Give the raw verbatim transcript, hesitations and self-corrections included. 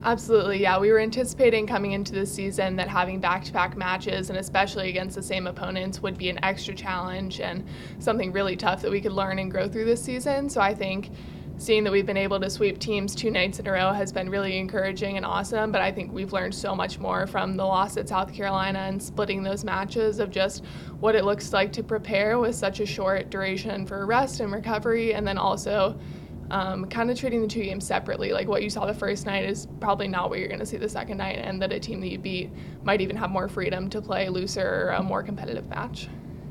Absolutely, yeah. We were anticipating coming into the season that having back-to-back matches, and especially against the same opponents, would be an extra challenge and something really tough that we could learn and grow through this season. So I think seeing that we've been able to sweep teams two nights in a row has been really encouraging and awesome, but I think we've learned so much more from the loss at South Carolina and splitting those matches of just what it looks like to prepare with such a short duration for rest and recovery, and then also Um, kind of treating the two games separately. Like what you saw the first night is probably not what you're going to see the second night, and that a team that you beat might even have more freedom to play looser or a more competitive match.